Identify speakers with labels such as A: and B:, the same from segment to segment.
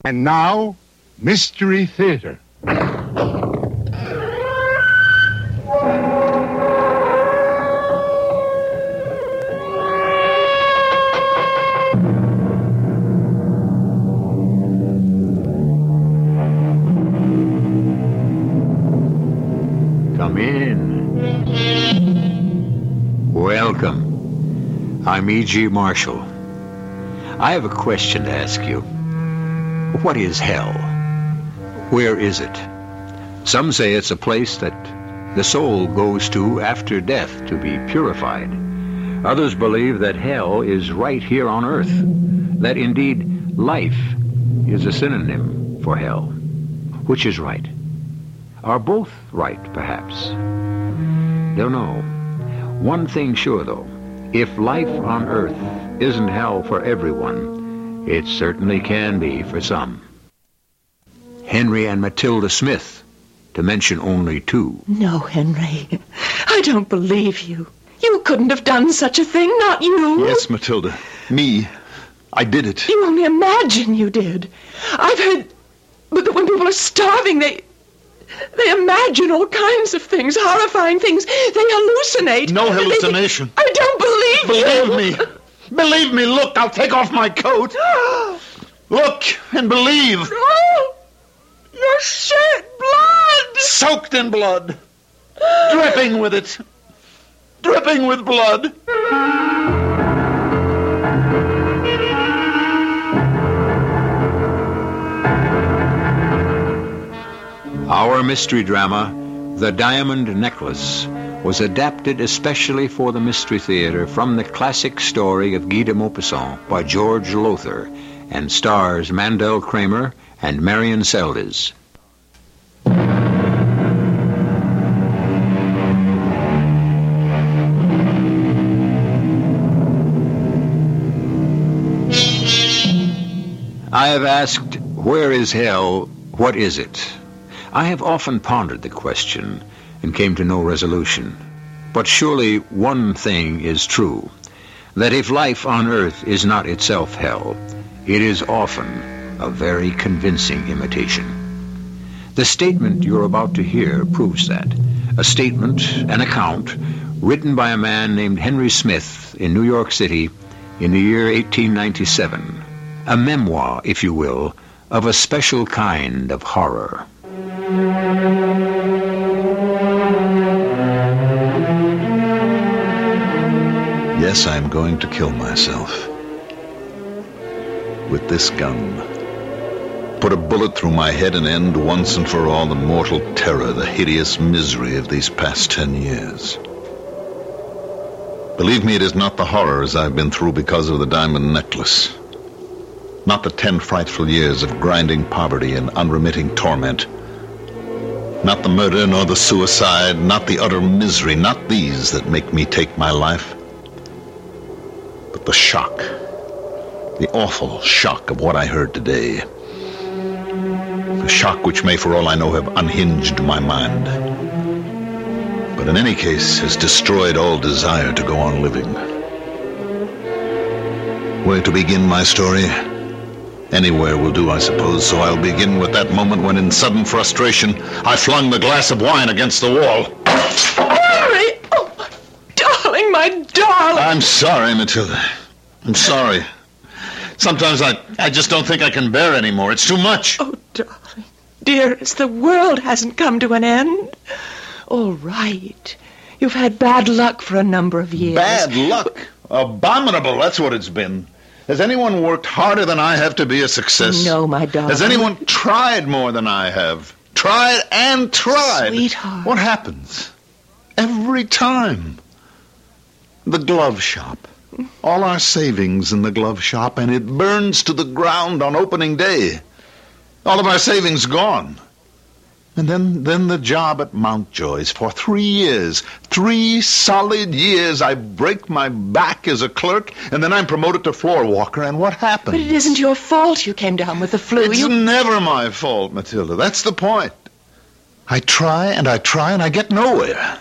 A: And now, Mystery Theater.
B: Come in. Welcome. I'm E.G. Marshall. I have a question to ask you. What is hell? Where is it? Some say it's a place that the soul goes to after death to be purified. Others believe that hell is right here on earth, that indeed life is a synonym for hell. Which is right? Are both right, perhaps? Don't know. One thing sure, though. If life on earth isn't hell for everyone, it certainly can be for some. Henry and Matilda Smith, to mention only two.
C: No, Henry. I don't believe you. You couldn't have done such a thing, not you.
D: Yes, Matilda. Me. I did it.
C: You only imagine you did. I've heard that when people are starving, they imagine all kinds of things, horrifying things. They hallucinate.
D: No hallucination.
C: I don't believe you.
D: Believe me. Believe me. Look, I'll take off my coat. Look and believe.
C: Oh, your shirt, blood.
D: Soaked in blood. Dripping with it. Dripping with blood.
B: Our mystery drama, The Diamond Necklace, was adapted especially for the Mystery Theater from the classic story of Guy de Maupassant by George Lowther and stars Mandel Kramer and Marion Seldes. I have asked, where is hell? What is it? I have often pondered the question and came to no resolution. But surely one thing is true, that if life on earth is not itself hell, it is often a very convincing imitation. The statement you're about to hear proves that. A statement, an account, written by a man named Henry Smith in New York City in the year 1897. A memoir, if you will, of a special kind of horror.
D: Yes, I'm going to kill myself. With this gun. Put a bullet through my head and end once and for all the mortal terror, the hideous misery of these past 10 years. Believe me, it is not the horrors I've been through because of the diamond necklace. Not the 10 frightful years of grinding poverty and unremitting torment. Not the murder nor the suicide, not the utter misery, not these that make me take my life. But the shock, the awful shock of what I heard today. The shock which may, for all I know, have unhinged my mind. But in any case, has destroyed all desire to go on living. Where to begin my story? Anywhere will do, I suppose, so I'll begin with that moment when, in sudden frustration, I flung the glass of wine against the wall.
C: Henry! Oh, darling, my darling!
D: I'm sorry, Matilda. I'm sorry. Sometimes I just don't think I can bear anymore. It's too much.
C: Oh, darling. Dearest, the world hasn't come to an end. All right. You've had bad luck for a number of years.
D: Bad luck? Abominable, that's what it's been. Has anyone worked harder than I have to be a success?
C: No, my darling.
D: Has anyone tried more than I have? Tried and tried.
C: Sweetheart.
D: What happens? Every time. The glove shop. All our savings in the glove shop, and it burns to the ground on opening day. All of our savings gone. And then the job at Mountjoy's for 3 years. 3 solid years. I break my back as a clerk, and then I'm promoted to floor walker, and what happens?
C: But it isn't your fault you came down with the flu.
D: It's never my fault, Matilda. That's the point. I try, and I get nowhere.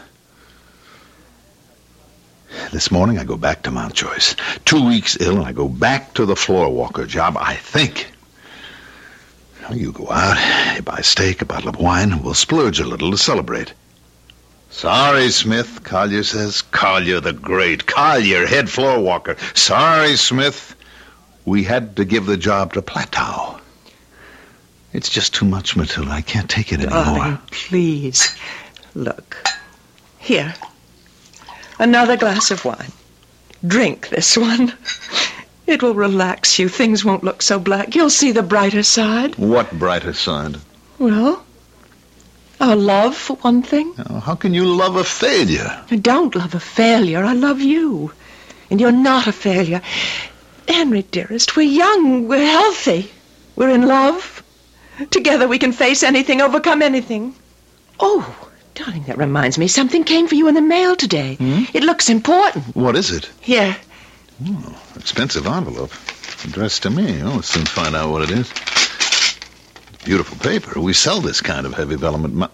D: This morning I go back to Mountjoy's. 2 weeks ill, and I go back to the floor walker job, I think. You go out, you buy a steak, a bottle of wine, we'll splurge a little to celebrate. Sorry, Smith, Collier says. Collier the Great. Collier, head floor walker. Sorry, Smith. We had to give the job to Platow. It's just too much, Matilda. I can't take it anymore.
C: Darling, please. Look. Here. Another glass of wine. Drink this one. It will relax you. Things won't look so black. You'll see the brighter side.
D: What brighter side?
C: Well, our love, for one thing.
D: Now, how can you love a failure?
C: I don't love a failure. I love you. And you're not a failure. Henry, dearest, we're young. We're healthy. We're in love. Together we can face anything, overcome anything. Oh, darling, that reminds me. Something came for you in the mail today. It looks important.
D: What is it?
C: Here.
D: Oh, expensive envelope. Addressed to me. I'll soon find out what it is. Beautiful paper. We sell this kind of heavy vellum at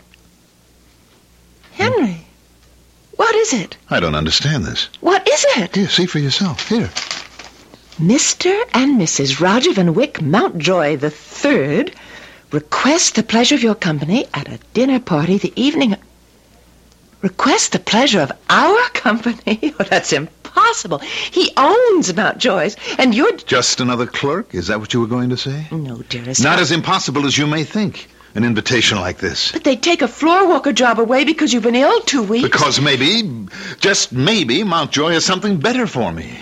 C: Henry, what is it?
D: I don't understand this.
C: What is it?
D: Here, see for yourself. Here.
C: Mr. and Mrs. Roger Van Wyck Mountjoy III request the pleasure of your company at a dinner party the evening... Request the pleasure of our company? Oh, that's impossible. He owns Mountjoy's, and you're...
D: Just another clerk? Is that what you were going to say?
C: No, dearest.
D: Not as impossible as you may think. An invitation like this.
C: But they take a floor walker job away because you've been ill 2 weeks.
D: Because maybe, just maybe, Mountjoy has something better for me.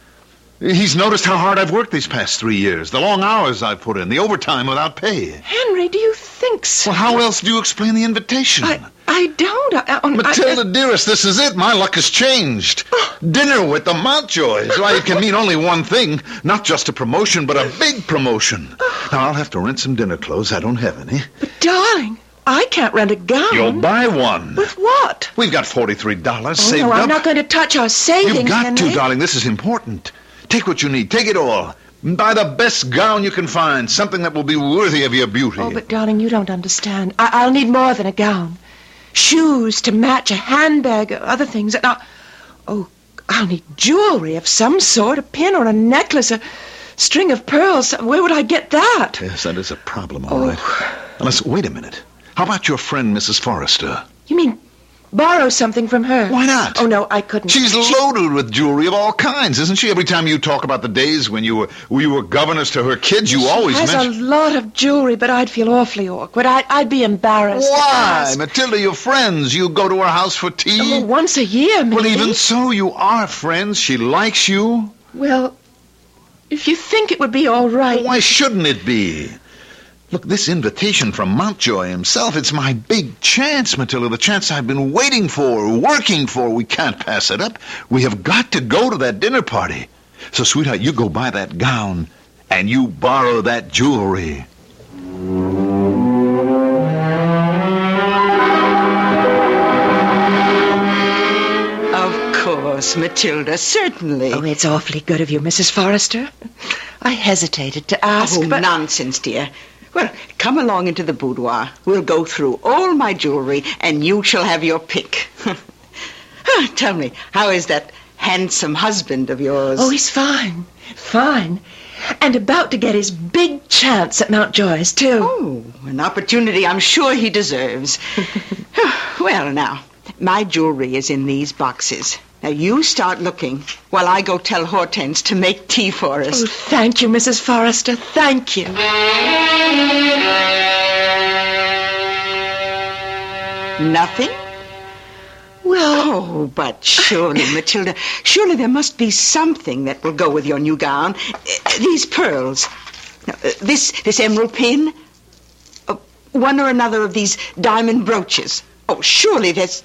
D: He's noticed how hard I've worked these past 3 years, the long hours I've put in, the overtime without pay.
C: Henry, do you think so?
D: Well, how else do you explain the invitation?
C: I don't.
D: Matilda, dearest, this is it. My luck has changed. Dinner with the Mountjoys. Why, it can mean only one thing. Not just a promotion, but a big promotion. Now, I'll have to rent some dinner clothes. I don't have any.
C: But, darling, I can't rent a gown.
D: You'll buy one.
C: With what?
D: We've got $43 saved
C: no,
D: up.
C: I'm not going to touch our savings,
D: You've got
C: Henry.
D: to, darling. This is important. Take what you need. Take it all. Buy the best gown you can find. Something that will be worthy of your beauty.
C: Oh, but, darling, you don't understand. I'll need more than a gown. Shoes to match, a handbag, other things. And I'll need jewelry of some sort, a pin or a necklace, a string of pearls. Where would I get that?
D: Yes, that is a problem, all right. Now, listen, wait a minute. How about your friend, Mrs. Forrester?
C: You mean borrow something from her?
D: Why not?
C: Oh, no, I couldn't.
D: She's loaded with jewelry of all kinds, isn't she? Every time you talk about the days when you were governess to her kids, you always
C: mention... She has a lot of jewelry, but I'd feel awfully awkward. I'd be embarrassed.
D: Why? Matilda, you're friends. You go to her house for tea.
C: Oh, once a year, maybe.
D: Well, even so, you are friends. She likes you.
C: Well, if you think it would be all right...
D: Well, why shouldn't it be? Look, this invitation from Mountjoy himself, it's my big chance, Matilda, the chance I've been waiting for, working for. We can't pass it up. We have got to go to that dinner party. So, sweetheart, you go buy that gown, and you borrow that jewelry.
E: Of course, Matilda, certainly.
C: Oh, it's awfully good of you, Mrs. Forrester. I hesitated to ask, but...
E: Nonsense, dear. Well, come along into the boudoir. We'll go through all my jewelry, and you shall have your pick. Tell me, how is that handsome husband of yours?
C: Oh, he's fine. Fine. And about to get his big chance at Mountjoy's, too.
E: Oh, an opportunity I'm sure he deserves. Well, now, my jewelry is in these boxes. Now, you start looking while I go tell Hortense to make tea for us.
C: Oh, thank you, Mrs. Forrester. Thank you.
E: Nothing?
C: Well...
E: Oh, but surely, Matilda, surely there must be something that will go with your new gown. These pearls. This emerald pin. One or another of these diamond brooches. Oh, surely there's...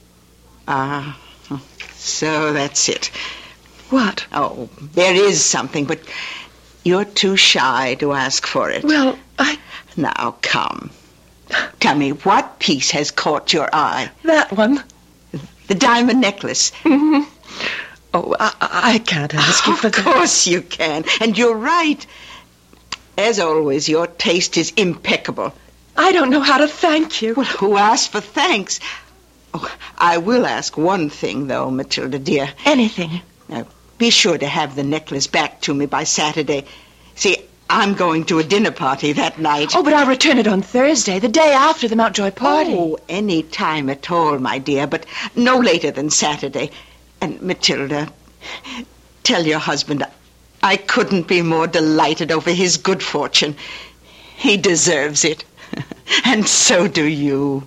E: So that's it.
C: What?
E: Oh, there is something, but you're too shy to ask for it.
C: Well,
E: Now, come. Tell me, what piece has caught your eye?
C: That one.
E: The diamond necklace.
C: Mm-hmm. Oh, I can't ask you for that.
E: Of course you can, and you're right. As always, your taste is impeccable.
C: I don't know how to thank you.
E: Well, who asked for thanks? Oh, I will ask one thing, though, Matilda, dear.
C: Anything.
E: Now, be sure to have the necklace back to me by Saturday. See, I'm going to a dinner party that night.
C: Oh, but I'll return it on Thursday, the day after the Mountjoy party.
E: Oh, any time at all, my dear, but no later than Saturday. And Matilda, tell your husband I couldn't be more delighted over his good fortune. He deserves it. And so do you.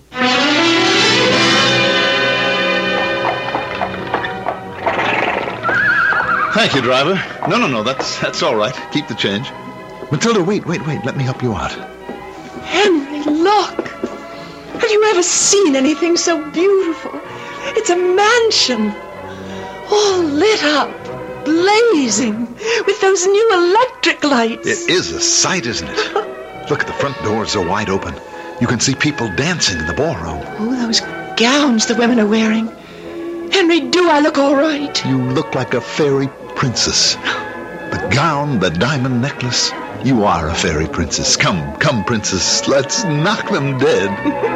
D: Thank you, driver. No, that's all right. Keep the change. Matilda, wait. Let me help you out.
C: Henry, look. Have you ever seen anything so beautiful? It's a mansion, all lit up, blazing, with those new electric lights.
D: It is a sight, isn't it? Look, the front doors are wide open. You can see people dancing in the ballroom.
C: Oh, those gowns the women are wearing. Henry, do I look all right?
D: You look like a fairy princess. The gown, the diamond necklace. You are a fairy princess. Come, princess. Let's knock them dead.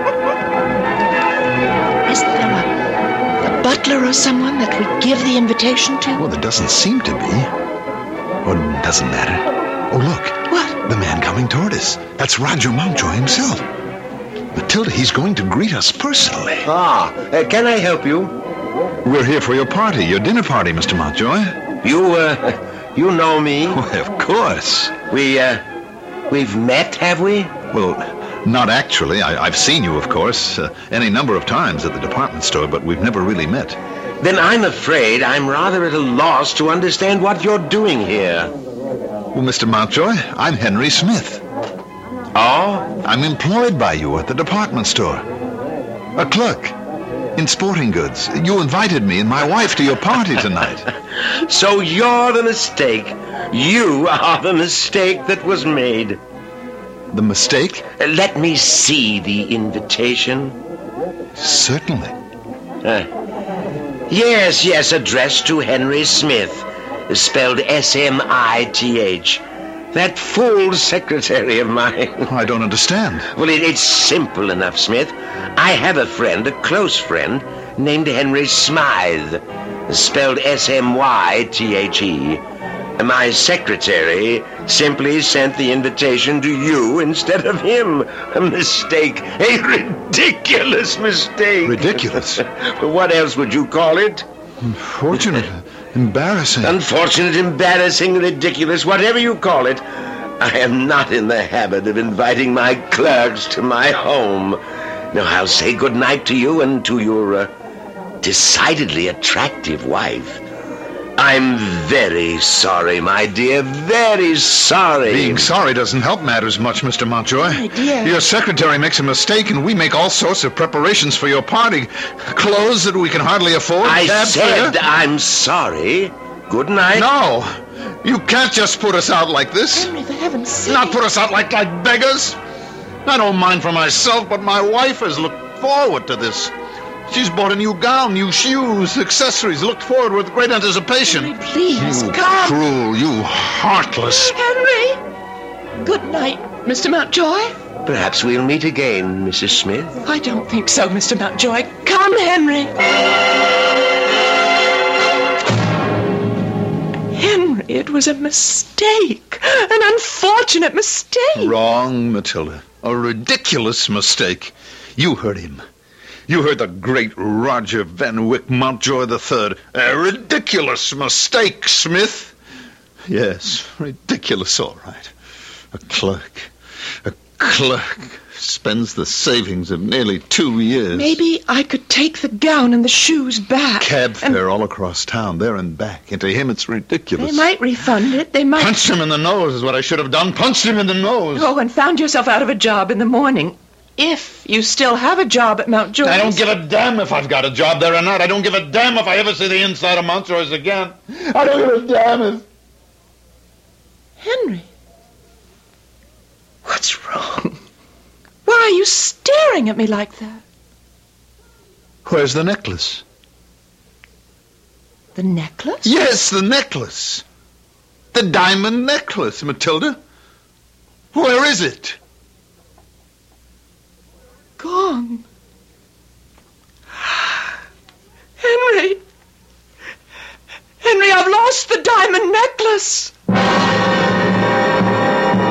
C: Is there a butler or someone that we give the invitation to?
D: Well, there doesn't seem to be. Or it doesn't matter. Oh, look.
C: What?
D: The man coming toward us. That's Roger Mountjoy himself. Matilda, he's going to greet us personally.
F: Can I help you?
D: We're here for your party, your dinner party, Mr. Mountjoy.
F: You know me?
D: Why, of course.
F: We've met, have we?
D: Well, not actually. I've seen you, of course, any number of times at the department store, but we've never really met.
F: Then I'm afraid I'm rather at a loss to understand what you're doing here.
D: Well, Mr. Mountjoy, I'm Henry Smith.
F: Oh?
D: I'm employed by you at the department store. A clerk in sporting goods. You invited me and my wife to your party tonight.
F: So you're the mistake. You are the mistake that was made.
D: The mistake?
F: Let me see the invitation.
D: Certainly.
F: Yes, addressed to Henry Smith, spelled S-M-I-T-H. That fool secretary of mine.
D: I don't understand.
F: Well, it's simple enough, Smith. I have a friend, a close friend, named Henry Smythe, spelled S-M-Y-T-H-E. My secretary simply sent the invitation to you instead of him. A mistake. A ridiculous mistake.
D: Ridiculous?
F: What else would you call it?
D: Unfortunate. Embarrassing.
F: Unfortunate, embarrassing, ridiculous, whatever you call it. I am not in the habit of inviting my clerks to my home. Now, I'll say good night to you and to your decidedly attractive wife. I'm very sorry, my dear, very sorry.
D: Being sorry doesn't help matters much, Mr. Mountjoy.
C: My dear.
D: Your secretary makes a mistake, and we make all sorts of preparations for your party. Clothes that we can hardly afford.
F: I
D: cab
F: said
D: fare.
F: I'm sorry. Good night.
D: No, you can't just put us out like this.
C: Henry, for heaven's sake.
D: Not put us out like beggars. I don't mind for myself, but my wife has looked forward to this. She's bought a new gown, new shoes, accessories, looked forward with great anticipation.
C: Henry, please,
D: You
C: come.
D: cruel, you heartless.
C: Henry! Good night, Mr. Mountjoy.
F: Perhaps we'll meet again, Mrs. Smith.
C: I don't think so, Mr. Mountjoy. Come, Henry. Henry, it was a mistake. An unfortunate mistake.
D: Wrong, Matilda. A ridiculous mistake. You heard him. You heard the great Roger Van Wyck Mountjoy III. A ridiculous mistake, Smith. Yes, ridiculous, all right. A clerk spends the savings of nearly 2 years.
C: Maybe I could take the gown and the shoes back.
D: Cab fare all across town, there and back. And to him, it's ridiculous.
C: They might refund it. They might...
D: Punched him in the nose is what I should have done. Punched him in the nose.
C: Oh, and found yourself out of a job in the morning. If you still have a job at Mountjoy.
D: I don't give a damn if I've got a job there or not. I don't give a damn if I ever see the inside of Mountjoy's again. I don't give a damn if...
C: Henry. What's wrong? Why are you staring at me like that?
D: Where's the necklace?
C: The necklace?
D: Yes, the necklace. The diamond necklace, Matilda. Where is it?
C: Gone. Henry. Henry, I've lost the diamond necklace.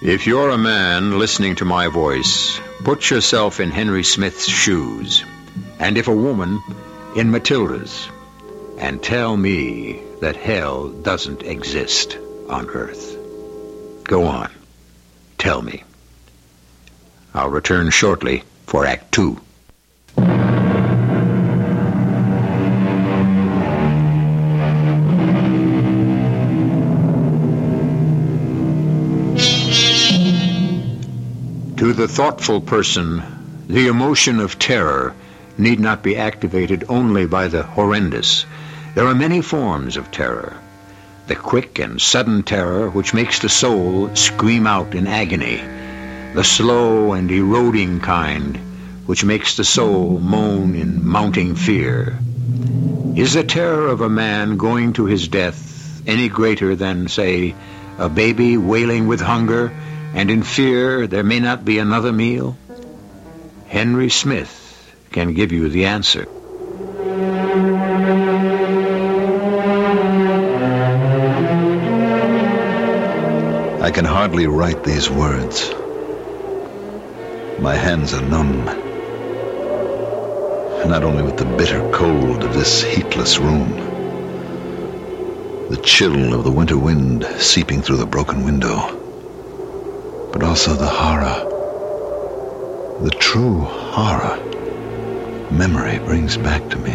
B: If you're a man listening to my voice, put yourself in Henry Smith's shoes, and if a woman, in Matilda's, and tell me that hell doesn't exist on Earth. Go on. Tell me. I'll return shortly for Act 2. To the thoughtful person, the emotion of terror need not be activated only by the horrendous. There are many forms of terror. The quick and sudden terror which makes the soul scream out in agony. The slow and eroding kind which makes the soul moan in mounting fear. Is the terror of a man going to his death any greater than, say, a baby wailing with hunger, and in fear there may not be another meal? Henry Smith can give you the answer.
D: I can hardly write these words. My hands are numb. Not only with the bitter cold of this heatless room, the chill of the winter wind seeping through the broken window, but also the horror, the true horror memory brings back to me.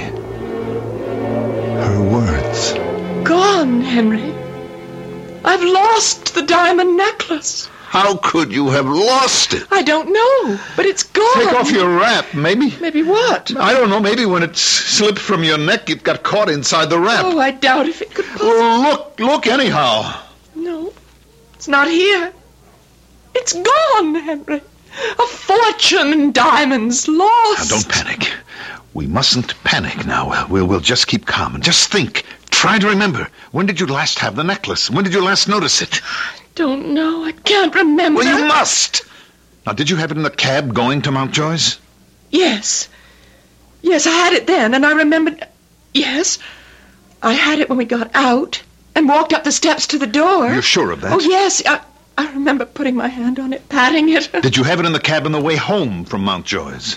D: Her words.
C: Gone, Henry. I've lost the diamond necklace.
D: How could you have lost it?
C: I don't know, but it's gone.
D: Take off your wrap, maybe.
C: Maybe what?
D: I don't know, maybe when it slipped from your neck, it got caught inside the wrap.
C: Oh, I doubt if it could possibly...
D: Well, look anyhow.
C: No, it's not here. It's gone, Henry. A fortune in diamonds lost.
D: Now, don't panic. We mustn't panic now. We'll just keep calm and just think. Try to remember. When did you last have the necklace? When did you last notice it?
C: Don't know. I can't remember.
D: Well, you must. Now, did you have it in the cab going to Mountjoy's?
C: Yes. Yes, I had it then, and I remembered... Yes, I had it when we got out and walked up the steps to the door.
D: You're sure of that?
C: Oh, yes. I remember putting my hand on it, patting it.
D: Did you have it in the cab on the way home from Mountjoy's?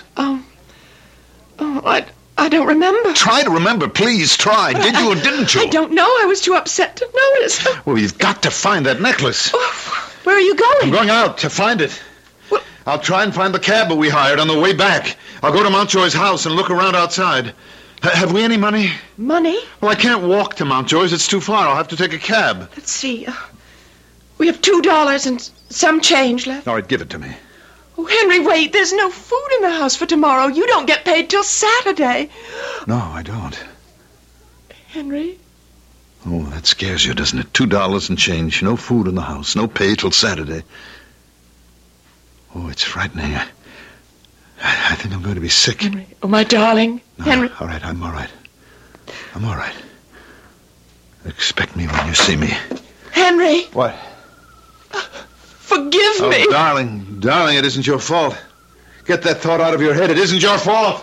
C: I don't remember.
D: Try to remember, please, try. Did you or didn't you?
C: I don't know. I was too upset to notice.
D: Well, you've got to find that necklace.
C: Where are you going?
D: I'm going out to find it.
C: Well,
D: I'll try and find the cab we hired on the way back. I'll go to Mountjoy's house and look around outside. Have we any money?
C: Money?
D: Well, I can't walk to Mountjoy's. It's too far. I'll have to take a cab.
C: Let's see. We have $2 and some change left.
D: All right, give it to me.
C: Oh, Henry, wait. There's no food in the house for tomorrow. You don't get paid till Saturday.
D: No, I don't.
C: Henry?
D: Oh, that scares you, doesn't it? $2 and change. No food in the house. No pay till Saturday. Oh, it's frightening. I think I'm going to be sick.
C: Henry. Oh, my darling.
D: No,
C: Henry.
D: All right, I'm all right. I'm all right. Expect me when you see me.
C: Henry.
D: What?
C: Forgive me.
D: Oh, darling, it isn't your fault. Get that thought out of your head. It isn't your fault.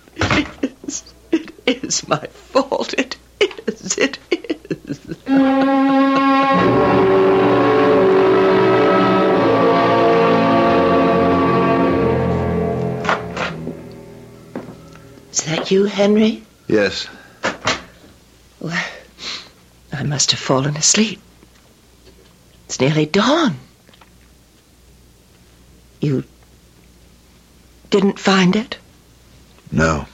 C: It is my fault. It is. Is that you, Henry?
D: Yes.
C: Well, I must have fallen asleep. It's nearly dawn. You didn't find it?
D: No.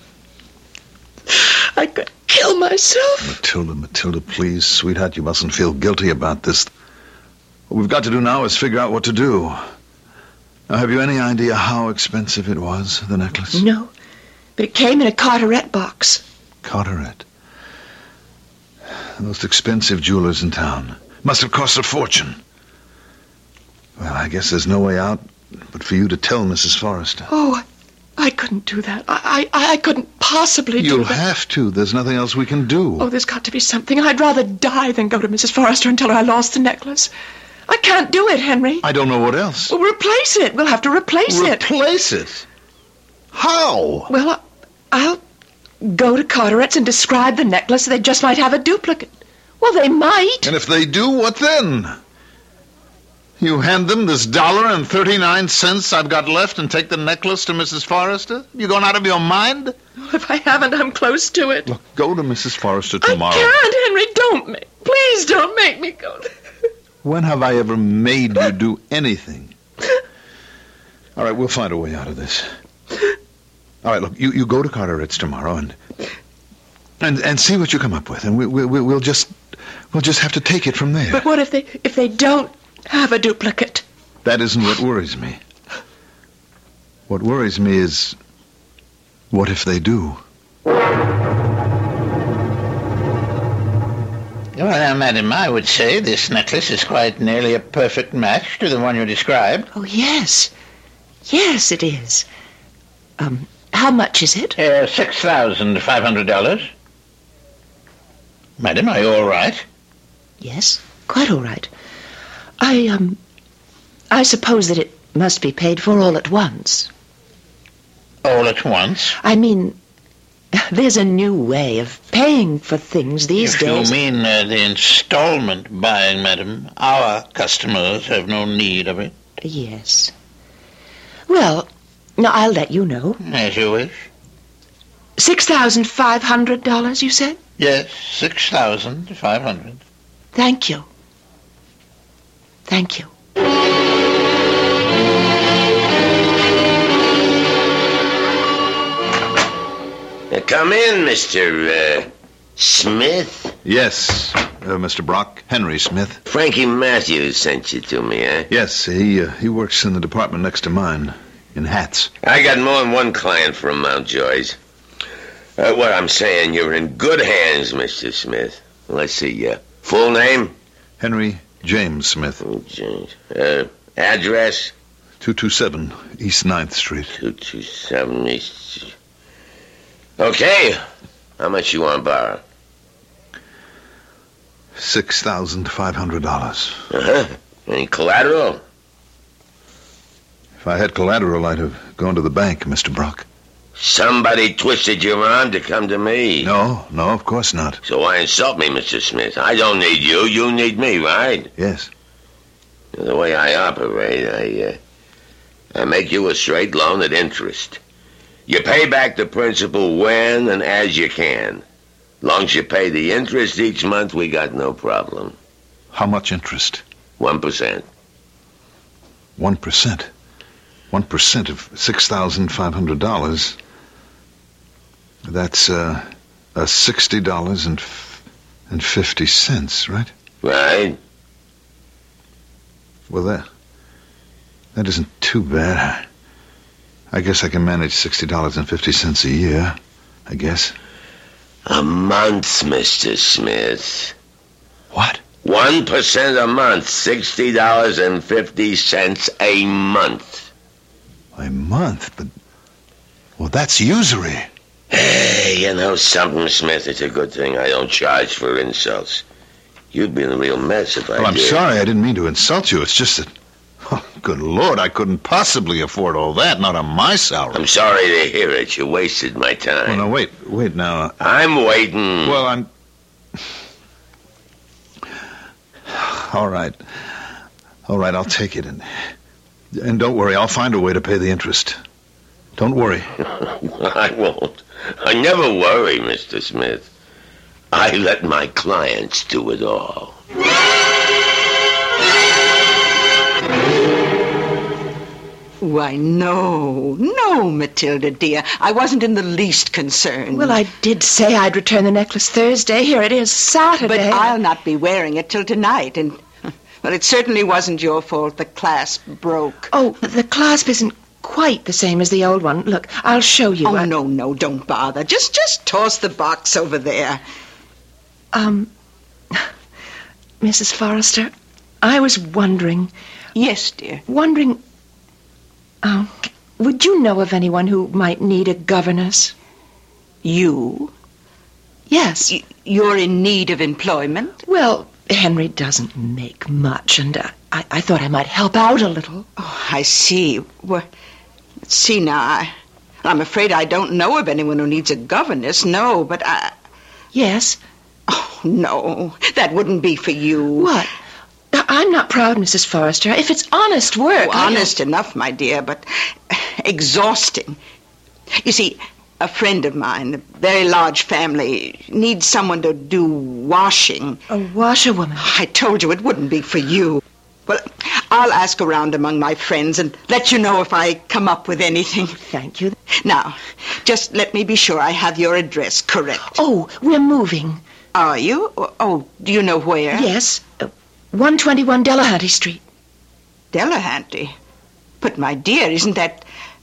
C: I could kill myself.
D: Matilda, please, sweetheart, you mustn't feel guilty about this. What we've got to do now is figure out what to do. Now, have you any idea how expensive it was, the necklace?
C: No, but it came in a Carteret box.
D: Carteret? The most expensive jewelers in town. Must have cost a fortune. Well, I guess there's no way out but for you to tell Mrs. Forrester.
C: Oh, I couldn't do that. I couldn't possibly do that.
D: You'll have to. There's nothing else we can do.
C: Oh, there's got to be something. I'd rather die than go to Mrs. Forrester and tell her I lost the necklace. I can't do it, Henry.
D: I don't know what else.
C: Well, replace it. We'll have to replace it.
D: Replace it? How?
C: Well, I'll go to Carteret's and describe the necklace. They just might have a duplicate. Well, they might.
D: And if they do, what then? You hand them this $1.39 I've got left and take the necklace to Mrs. Forrester? You going out of your mind?
C: If I haven't, I'm close to it.
D: Look, go to Mrs. Forrester tomorrow.
C: I can't, Henry. Please don't make me go.
D: When have I ever made you do anything? All right, we'll find a way out of this. All right, look, you go to Carteret's tomorrow and see what you come up with, and we'll just have to take it from there.
C: But what if they don't have a duplicate?
D: That isn't what worries me. What worries me is, what if they do?
G: Well, madam, I would say this necklace is quite nearly a perfect match to the one you described.
C: Oh, yes. Yes, it is. How much is it?
G: $6,500. Madam, are you all right?
C: Yes, quite all right. I suppose that it must be paid for all at once.
G: All at once?
C: I mean, there's a new way of paying for things these days.
G: If you mean the installment buying, madam, our customers have no need of it.
C: Yes. Well, now I'll let you know.
G: As you wish.
C: $6,500, you said?
G: Yes, $6,500.
C: Thank you. Thank you.
F: Come in, Mr. Smith.
D: Yes, Mr. Brock. Henry Smith.
F: Frankie Matthews sent you to me, eh?
D: Yes, he works in the department next to mine, in hats.
F: I got more than one client from Mountjoy's. What I'm saying, you're in good hands, Mr. Smith. Let's see, full name?
D: Henry James Smith.
F: Oh, James. Address?
D: 227 East 9th Street.
F: 227 East... Okay. How much you want to borrow?
D: $6,500.
F: Uh-huh. Any collateral?
D: If I had collateral, I'd have gone to the bank, Mr. Brock.
F: Somebody twisted your arm to come to me.
D: No, of course not.
F: So why insult me, Mr. Smith? I don't need you. You need me, right?
D: Yes.
F: The way I operate, I make you a straight loan at interest. You pay back the principal when and as you can. Long as you pay the interest each month, we got no problem.
D: How much interest?
F: 1%.
D: 1%? 1% of $6,500. That's $60.50, right?
F: Right.
D: Well, that isn't too bad. I guess I can manage $60.50 a year, I guess.
F: A month, Mr. Smith.
D: What?
F: 1% a month, $60.50 a month.
D: A month? But, well, that's usury.
F: Hey, you know something, Smith? It's a good thing I don't charge for insults. You'd be in a real mess if I did.
D: Well, I'm sorry. I didn't mean to insult you. It's just that... Oh, good Lord, I couldn't possibly afford all that, not on my salary.
F: I'm sorry to hear it. You wasted my time.
D: Well, no, wait now.
F: I'm waiting.
D: Well, I'm... All right, I'll take it. And don't worry, I'll find a way to pay the interest. Don't worry.
F: I won't. I never worry, Mr. Smith. I let my clients do it all.
E: Why, no, Matilda, dear. I wasn't in the least concerned.
C: Well, I did say I'd return the necklace Thursday. Here it is, Saturday.
E: But I'll not be wearing it till tonight, and... Well, it certainly wasn't your fault. The clasp broke.
C: Oh, the clasp isn't quite the same as the old one. Look, I'll show you.
E: Oh, no, don't bother. Just toss the box over there.
C: Mrs. Forrester, I was wondering...
E: Yes, dear.
C: Would you know of anyone who might need a governess?
E: You?
C: Yes.
E: You're in need of employment?
C: Well, Henry doesn't make much, and I thought I might help out a little.
E: Oh, I see. Well, let's see now. I'm afraid I don't know of anyone who needs a governess, no, but
C: Yes?
E: Oh, no, that wouldn't be for you.
C: What? I'm not proud, Mrs. Forrester. If it's honest work...
E: Honest enough, my dear, but exhausting. You see, a friend of mine, a very large family, needs someone to do washing.
C: A washerwoman?
E: I told you it wouldn't be for you. Well, I'll ask around among my friends and let you know if I come up with anything.
C: Thank you.
E: Now, just let me be sure I have your address correct.
C: Oh, we're moving.
E: Are you? Oh, do you know where?
C: Yes, 121 Delahanty Street.
E: Delahanty? But, my dear, isn't that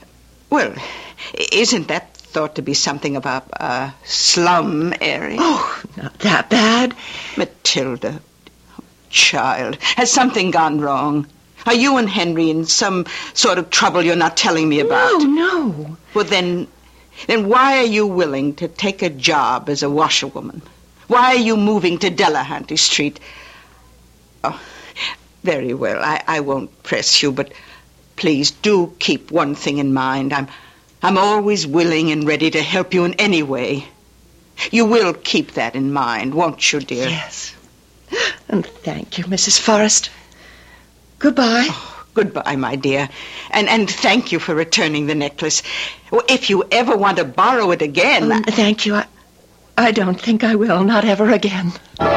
E: thought to be something of a slum area?
C: Oh, not that bad.
E: Matilda, child, has something gone wrong? Are you and Henry in some sort of trouble you're not telling me about?
C: No.
E: Well, then why are you willing to take a job as a washerwoman? Why are you moving to Delahanty Street? Oh, very well. I won't press you, but please do keep one thing in mind. I'm always willing and ready to help you in any way. You will keep that in mind, won't you, dear?
C: Yes. And thank you, Mrs. Forrester. Goodbye.
E: Oh, goodbye, my dear. And thank you for returning the necklace. If you ever want to borrow it again...
C: Thank you. I don't think I will. Not ever again.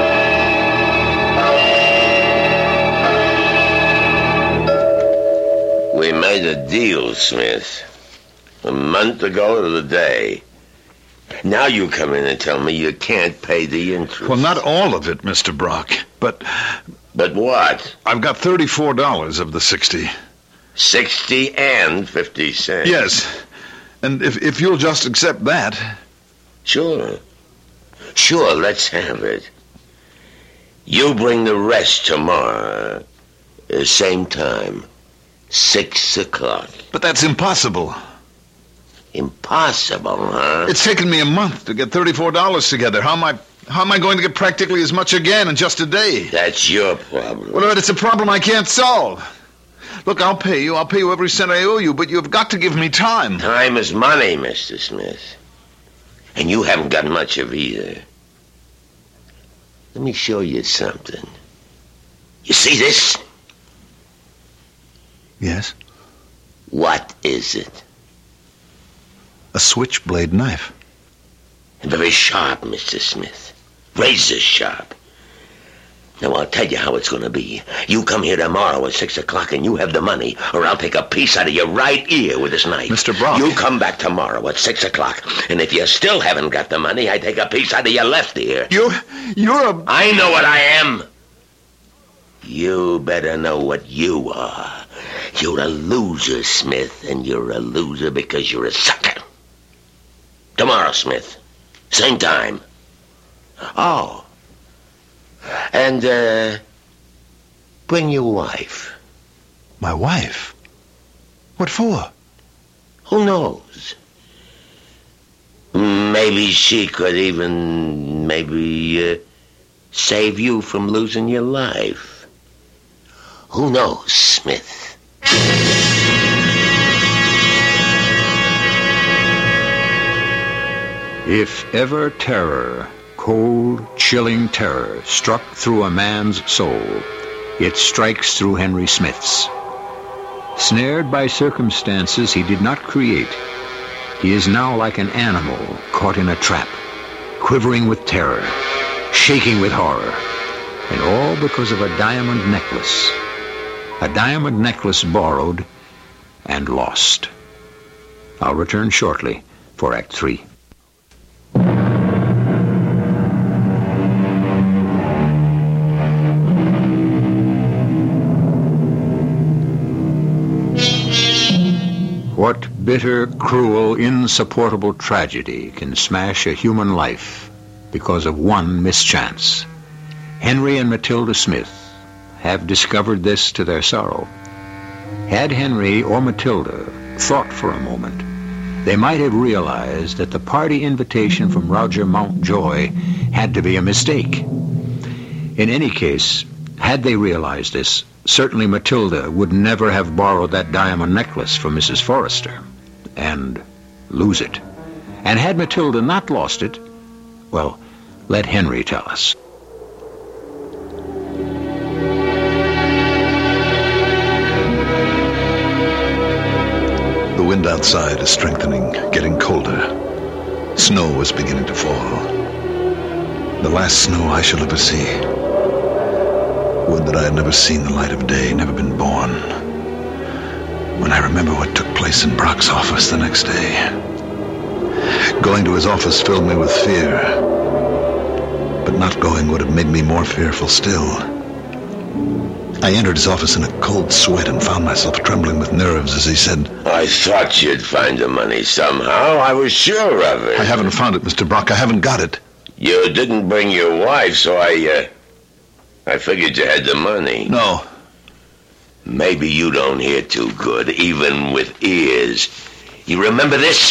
F: We made a deal, Smith. A month ago to the day. Now you come in and tell me you can't pay the interest.
D: Well, not all of it, Mr. Brock, but...
F: But what?
D: I've got $34 of the 60.
F: 60 and 50 cents.
D: Yes. And if you'll just accept that...
F: Sure, let's have it. You bring the rest tomorrow. Same time. 6 o'clock.
D: But that's impossible.
F: Impossible, huh?
D: It's taken me a month to get $34 together. How am I going to get practically as much again in just a day?
F: That's your problem.
D: Well, it's a problem I can't solve. Look, I'll pay you every cent I owe you, but you've got to give me time.
F: Time is money, Mr. Smith. And you haven't got much of either. Let me show you something. You see this?
D: Yes?
F: What is it?
D: A switchblade knife.
F: Very sharp, Mr. Smith. Razor sharp. Now, I'll tell you how it's going to be. You come here tomorrow at 6 o'clock and you have the money, or I'll take a piece out of your right ear with this knife.
D: Mr. Brock.
F: You come back tomorrow at 6 o'clock, and if you still haven't got the money, I take a piece out of your left ear.
D: You're a...
F: I know what I am. You better know what you are. You're a loser, Smith, and you're a loser because you're a sucker. Tomorrow, Smith. Same time. Oh. And, bring your wife.
D: My wife? What for?
F: Who knows? Maybe she could even, save you from losing your life. Who knows, Smith?
B: If ever terror, cold, chilling terror, struck through a man's soul, it strikes through Henry Smith's. Snared by circumstances he did not create, he is now like an animal caught in a trap, quivering with terror, shaking with horror, and all because of a diamond necklace. A diamond necklace borrowed and lost. I'll return shortly for Act 3. What bitter, cruel, insupportable tragedy can smash a human life because of one mischance? Henry and Matilda Smith have discovered this to their sorrow. Had Henry or Matilda thought for a moment, they might have realized that the party invitation from Roger Mountjoy had to be a mistake. In any case, had they realized this, certainly Matilda would never have borrowed that diamond necklace from Mrs. Forrester and lose it. And had Matilda not lost it, well, let Henry tell us.
D: outside is strengthening, getting colder. Snow was beginning to fall. The last snow I shall ever see. Would that I had never seen the light of day, never been born. When I remember what took place in Brock's office the next day. Going to his office filled me with fear. But not going would have made me more fearful still. I entered his office in a cold sweat and found myself trembling with nerves as he said,
F: I thought you'd find the money somehow. I was sure of it.
D: I haven't found it, Mr. Brock. I haven't got it.
F: You didn't bring your wife, so I figured you had the money.
D: No.
F: Maybe you don't hear too good, even with ears. You remember this?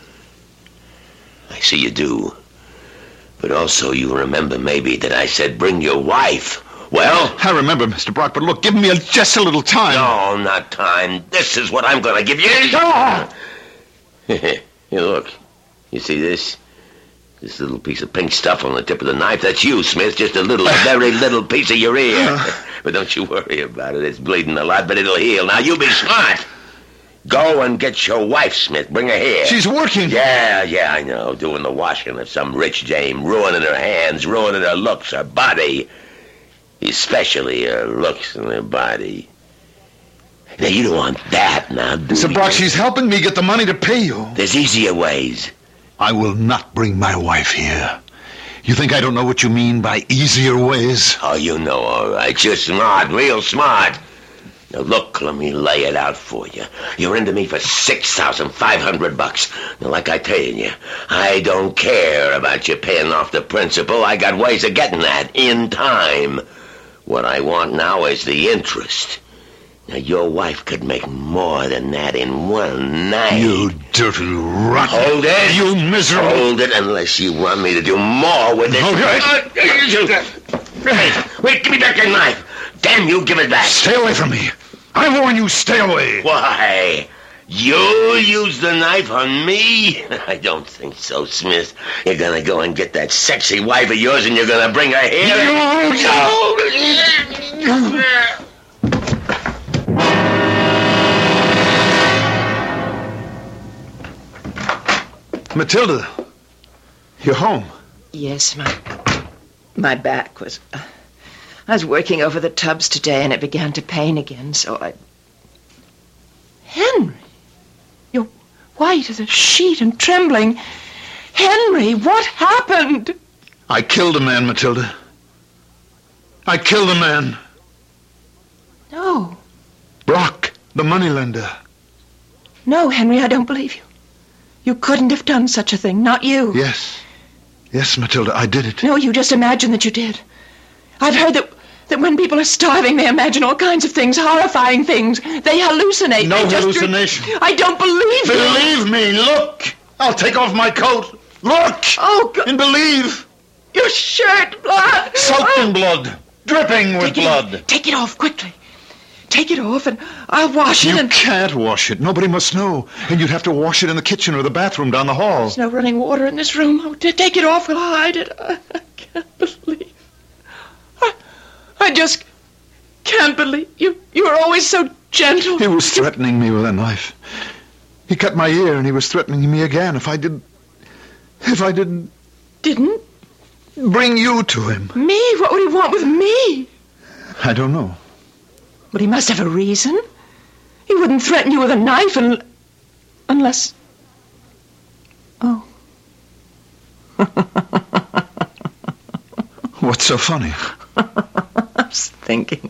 F: I see you do. But also you remember maybe that I said bring your wife. Well?
D: I remember, Mr. Brock, but look, give me just a little time.
F: No, not time. This is what I'm going to give you. Here, look. You see this? This little piece of pink stuff on the tip of the knife, that's you, Smith. Just a very little piece of your ear. But don't you worry about it. It's bleeding a lot, but it'll heal. Now, you be smart. Go and get your wife, Smith. Bring her here.
D: She's working.
F: Yeah, I know. Doing the washing of some rich dame. Ruining her hands, ruining her looks, her body. Especially her looks and her body. Now, you don't want that now, do you?
D: Mr. Brock, she's helping me get the money to pay you.
F: There's easier ways.
D: I will not bring my wife here. You think I don't know what you mean by easier ways?
F: Oh, you know, all right. You're smart, real smart. Now, look, let me lay it out for you. You're into me for $6,500. Now, like I tell you, I don't care about you paying off the principal. I got ways of getting that in time. What I want now is the interest. Now, your wife could make more than that in one night.
D: You dirty rotten...
F: Hold it.
D: You miserable...
F: Hold it unless you want me to do more with it. Wait, give me back your knife. Damn you, give it back.
D: Stay away from me. I warn you, stay away.
F: Why? You'll use the knife on me? I don't think so, Smith. You're gonna go and get that sexy wife of yours and you're gonna bring her here. No.
D: Matilda, you're home.
C: Yes, my back was... I was working over the tubs today and it began to pain again, so I... Henry! You're white as a sheet and trembling. Henry, what happened?
D: I killed a man, Matilda. I killed a man.
C: No.
D: Brock, the moneylender.
C: No, Henry, I don't believe you. You couldn't have done such a thing, not you.
D: Yes. Yes, Matilda, I did it.
C: No, you just imagine that you did. I've heard that when people are starving, they imagine all kinds of things, horrifying things. They hallucinate.
D: No hallucination.
C: I don't believe you.
D: Believe me, look. I'll take off my coat. Look.
C: Oh, God.
D: And believe.
C: Your shirt, blood.
D: Soaked in blood. Dripping with blood.
C: Take it off, quickly. Take it off and I'll wash it.
D: You can't wash it. Nobody must know. And you'd have to wash it in the kitchen or the bathroom down the hall.
C: There's no running water in this room. Oh, take it off. We'll hide it. I can't believe. I just can't believe you. You were always so gentle.
D: He was threatening me with a knife. He cut my ear and he was threatening me again if I didn't...
C: Didn't?
D: Bring you to him.
C: Me? What would he want with me?
D: I don't know.
C: But he must have a reason. He wouldn't threaten you with a knife unless... Oh.
D: What's so funny?
C: I was thinking.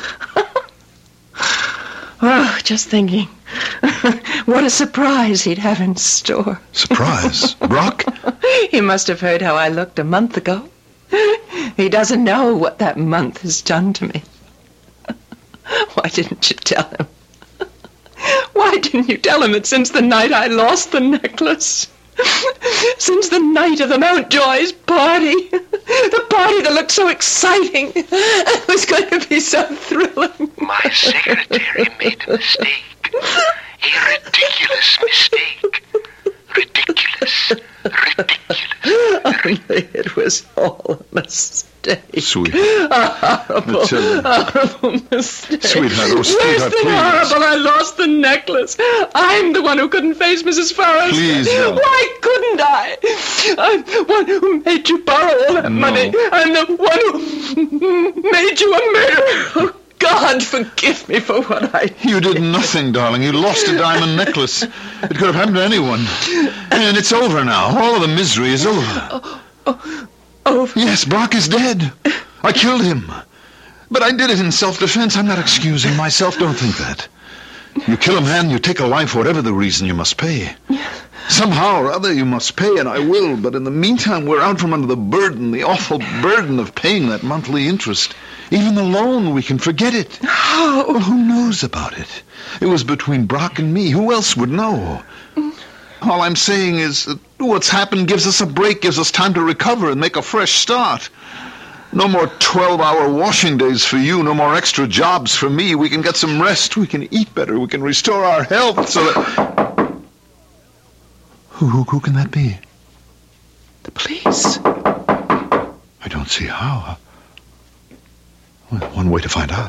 C: Oh, just thinking. What a surprise he'd have in store.
D: Surprise? Brock?
C: He must have heard how I looked a month ago. He doesn't know what that month has done to me. Why didn't you tell him? Why didn't you tell him that since the night I lost the necklace, since the night of the Mountjoy's party, the party that looked so exciting, it was going to be so thrilling.
H: My secretary made a mistake. A ridiculous mistake. Ridiculous.
C: Only it was all a mistake. mistake.
D: Sweetheart.
C: A horrible,
D: Matilda.
C: horrible mistake.
D: Sweetheart, oh,
C: Worse
D: sweetheart,
C: than
D: please.
C: horrible, I lost the necklace. I'm the one who couldn't face Mrs. Forrest.
D: Please, no.
C: Why couldn't I? I'm the one who made you borrow all that money. I'm the one who made you a murderer. Oh, God, forgive me for what I did.
D: You did nothing, darling. You lost a diamond necklace. It could have happened to anyone. And it's over now. All of the misery is over.
C: Over?
D: Yes, Brock is dead. I killed him. But I did it in self-defense. I'm not excusing myself. Don't think that. You kill a man, you take a life, whatever the reason, you must pay. Somehow or other you must pay, and I will. But in the meantime, we're out from under the burden, the awful burden of paying that monthly interest. Even the loan, we can forget it.
C: How?
D: Well, who knows about it? It was between Brock and me. Who else would know? All I'm saying is that what's happened gives us a break, gives us time to recover and make a fresh start. No more 12-hour washing days for you, no more extra jobs for me. We can get some rest, we can eat better, we can restore our health so that... Who can that be?
C: The police.
D: I don't see how. Well, one way to find out.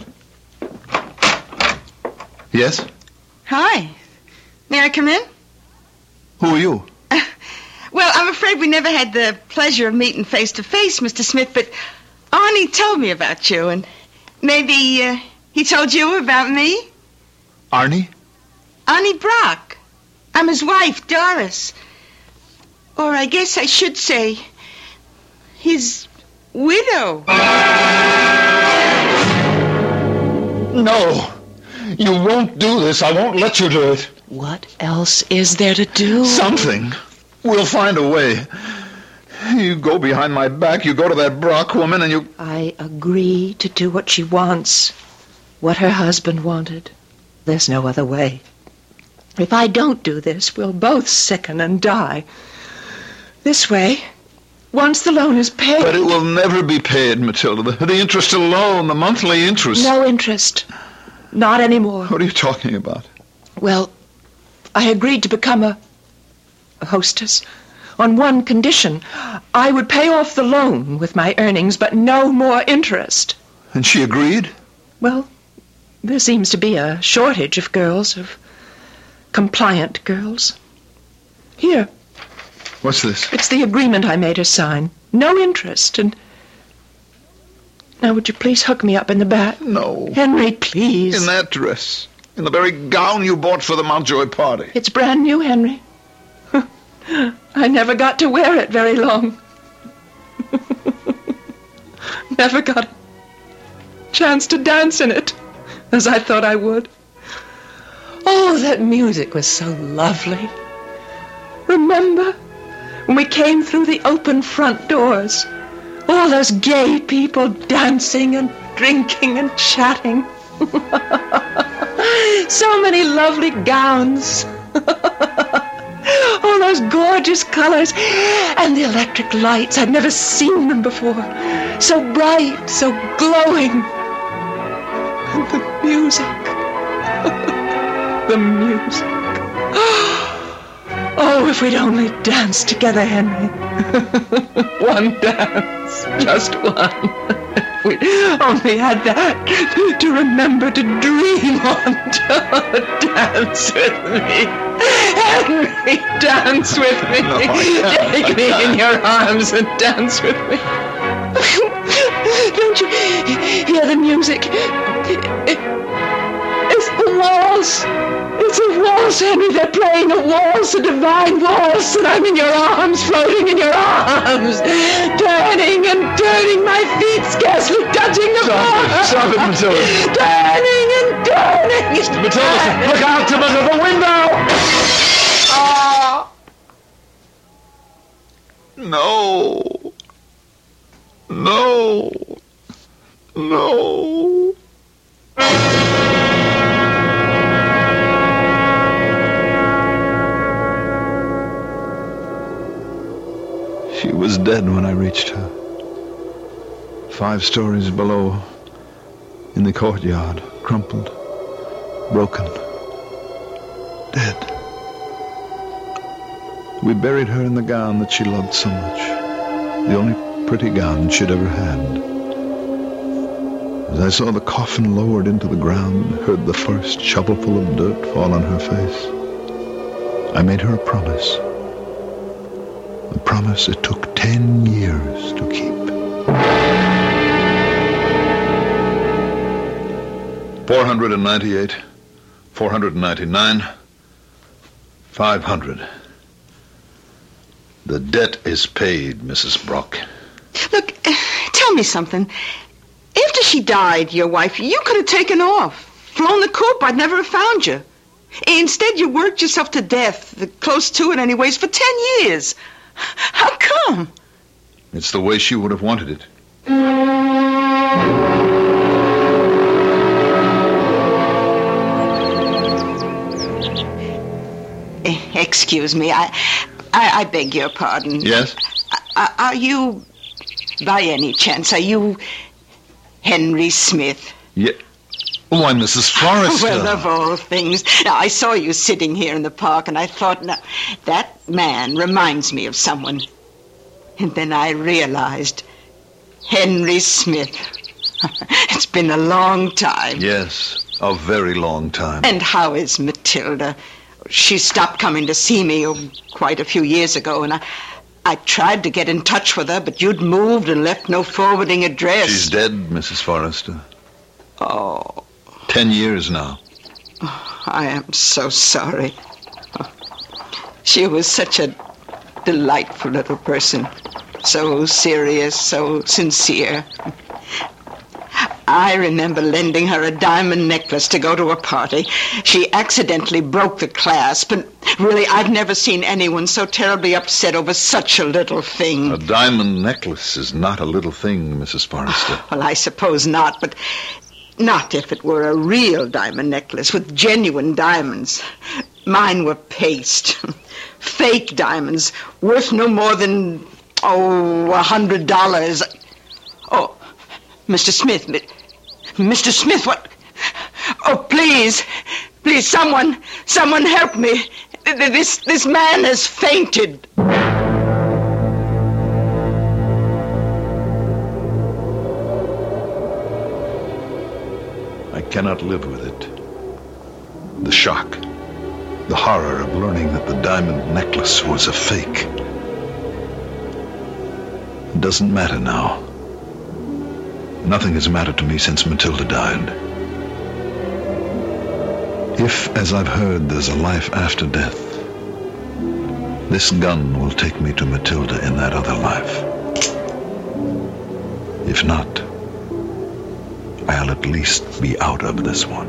D: Yes?
E: Hi. May I come in?
D: Who are you?
E: Well, I'm afraid we never had the pleasure of meeting face to face, Mr. Smith, but Arnie told me about you, and maybe he told you about me?
D: Arnie?
E: Arnie Brock. I'm his wife, Doris. Or I guess I should say, his widow.
D: No. You won't do this. I won't let you do it.
C: What else is there to do?
D: Something. We'll find a way. You go behind my back, you go to that Brock woman, and you...
C: I agree to do what she wants, what her husband wanted. There's no other way. If I don't do this, we'll both sicken and die. This way, once the loan is paid...
D: But it will never be paid, Matilda. The interest alone, the monthly interest.
C: No interest. Not anymore.
D: What are you talking about?
C: Well, I agreed to become a hostess on one condition. I would pay off the loan with my earnings, but no more interest.
D: And she agreed?
C: Well, there seems to be a shortage of girls, of compliant girls. Here.
D: What's this?
C: It's the agreement I made her sign. No interest, and... Now, would you please hook me up in the back?
D: No.
C: Henry, please.
D: In that dress. In the very gown you bought for the Mountjoy party.
C: It's brand new, Henry. I never got to wear it very long. Never got a chance to dance in it, as I thought I would. Oh, that music was so lovely. Remember when we came through the open front doors? All those gay people dancing and drinking and chatting. So many lovely gowns. All those gorgeous colors. And the electric lights. I'd never seen them before. So bright, so glowing. And the music. The music. Oh, if we'd only danced together, Henry. One dance. Just one. If we only had that to remember to dream on. Dance with me. Henry, dance with me.
D: No,
C: Take me in your arms and dance with me. Don't you hear the music? It's the waltz. It's a waltz, Henry. They're playing a waltz, a divine waltz, and I'm in your arms, floating in your arms, turning and turning, my feet scarcely touching the floor.
D: Stop it, Matilda.
C: Turning and turning.
D: Matilda, look out to the window!
C: Oh.
D: No. No. No. She was dead when I reached her. 5 stories below, in the courtyard, crumpled, broken, dead. We buried her in the gown that she loved so much, the only pretty gown she'd ever had. As I saw the coffin lowered into the ground, heard the first shovelful of dirt fall on her face, I made her a promise. A promise it took 10 years to keep. 498, 499, 500. The debt is paid, Mrs. Brock.
E: Look, tell me something. After she died, your wife, you could have taken off, flown the coop. I'd never have found you. Instead, you worked yourself to death, close to it anyways, for 10 years. How come?
D: It's the way she would have wanted it.
E: Excuse me, I beg your pardon.
D: Yes?
E: Are you, by any chance, are you Henry Smith?
D: Yeah. Why, Mrs. Forrester.
E: Well, of all things. Now, I saw you sitting here in the park, and I thought, now, that man reminds me of someone. And then I realized, Henry Smith. It's been a long time.
D: Yes, a very long time.
E: And how is Matilda? She stopped coming to see me quite a few years ago, and I tried to get in touch with her, but you'd moved and left no forwarding address.
D: She's dead, Mrs. Forrester.
E: Oh.
D: 10 years now.
E: Oh, I am so sorry. She was such a delightful little person. So serious, so sincere. I remember lending her a diamond necklace to go to a party. She accidentally broke the clasp, and really, I've never seen anyone so terribly upset over such a little thing.
D: A diamond necklace is not a little thing, Mrs. Forrester.
E: Well, I suppose not, but not if it were a real diamond necklace with genuine diamonds. Mine were paste. Fake diamonds, worth no more than, $100. Oh, Mr. Smith, Mr. Smith, what? Oh, please, someone help me. This man has fainted.
D: I cannot live with it. The shock, the horror of learning that the diamond necklace was a fake. It doesn't matter now. Nothing has mattered to me since Matilda died. If, as I've heard, there's a life after death, this gun will take me to Matilda in that other life. If not, I'll at least be out of this one.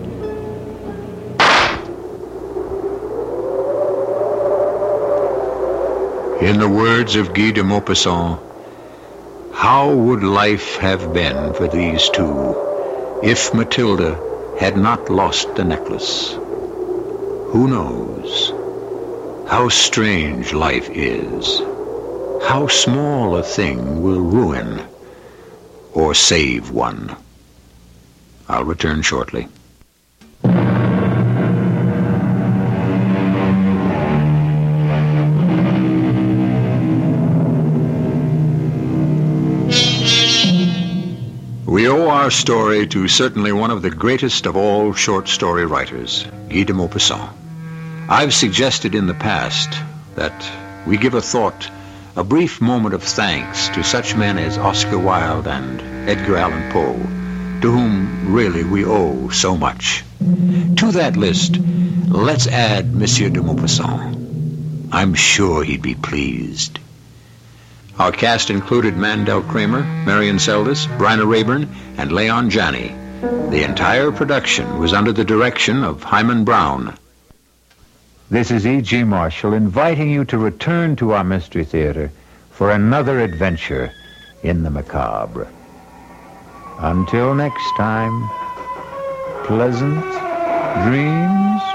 B: In the words of Guy de Maupassant, how would life have been for these two if Matilda had not lost the necklace? Who knows? How strange life is. How small a thing will ruin or save one. I'll return shortly. We owe our story to certainly one of the greatest of all short story writers, Guy de Maupassant. I've suggested in the past that we give a thought, a brief moment of thanks to such men as Oscar Wilde and Edgar Allan Poe, to whom really we owe so much. To that list, let's add Monsieur de Maupassant. I'm sure he'd be pleased. Our cast included Mandel Kramer, Marion Seldes, Bryna Rayburn, and Leon Janney. The entire production was under the direction of Hyman Brown.
I: This is E.G. Marshall inviting you to return to our Mystery Theater for another adventure in the macabre. Until next time, pleasant dreams.